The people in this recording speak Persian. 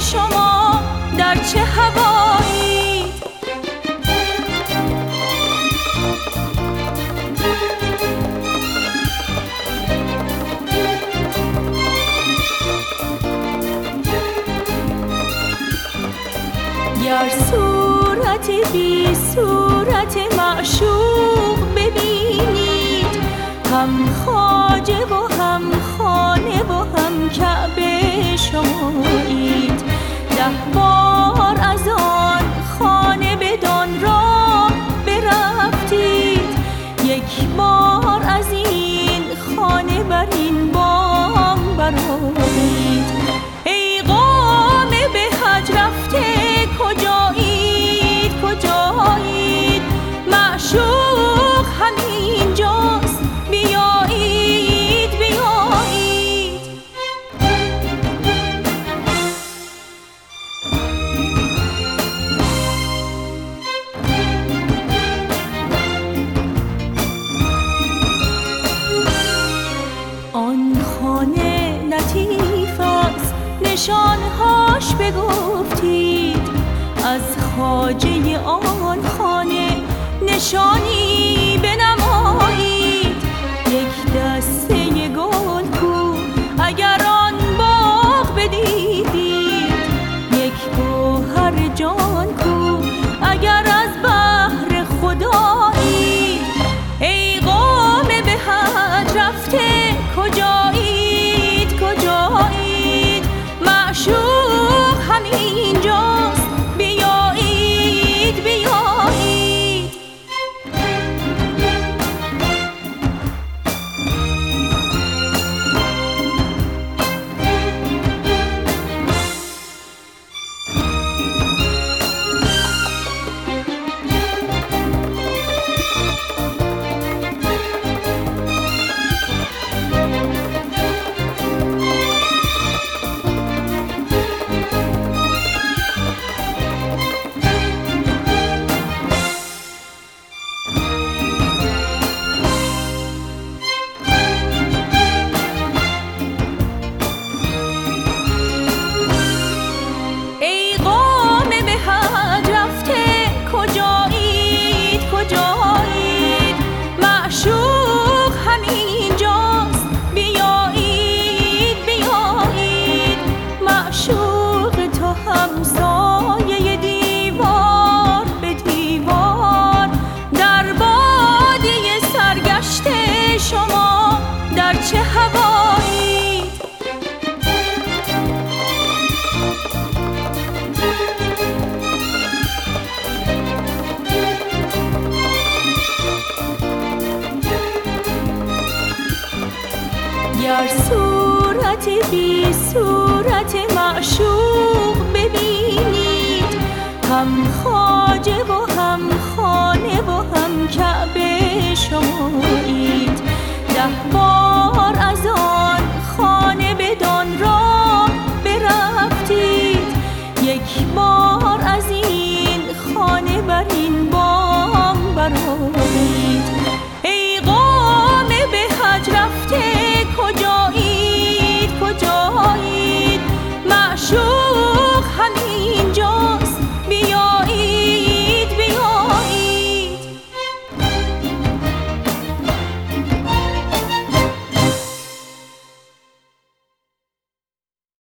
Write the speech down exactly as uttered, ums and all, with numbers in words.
شما در چه هوایی؟ گر صورت بی صورت معشوق ببینید، هم خواجه و هم خانه و هم کعبه شمایید. ده بار از آن خانه بدان راه برفتید، یک بار از این خانه بر این بام برآیید. ای قامه به حج رفته کجایید کجایید؟ معشوق همین جاست، بیایید بیایید. آن خانه لطیف است، نشانهاش بگفتید، از خواجه آن خانه نشانی بنمایید. یک دسته گل کو اگر آن باغ بدیدید، یک گوهر جان کو اگر از بحر خدایی. ای قامه به حج رفته کجایید کجایید؟ معشوق همین جاست، بیایید بیایید. همسایه دیوار به دیوار، در بادیه سرگشته شما در چه هوایی؟ گر صورت بی صورت معشوق ببینید، هم خواجه و هم خانه و هم کعبه